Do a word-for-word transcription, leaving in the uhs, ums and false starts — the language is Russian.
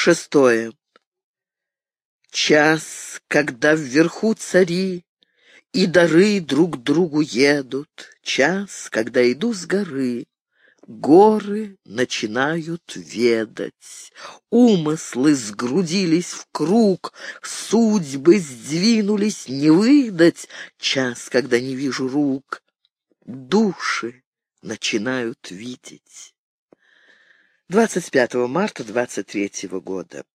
Шестое. Час, когда вверху цари и дары друг другу едут, час, когда иду с горы, горы начинают ведать, умыслы сгрудились в круг, судьбы сдвинулись не выдать, час, когда не вижу рук, души начинают видеть. двадцать пятого марта двадцать третьего года.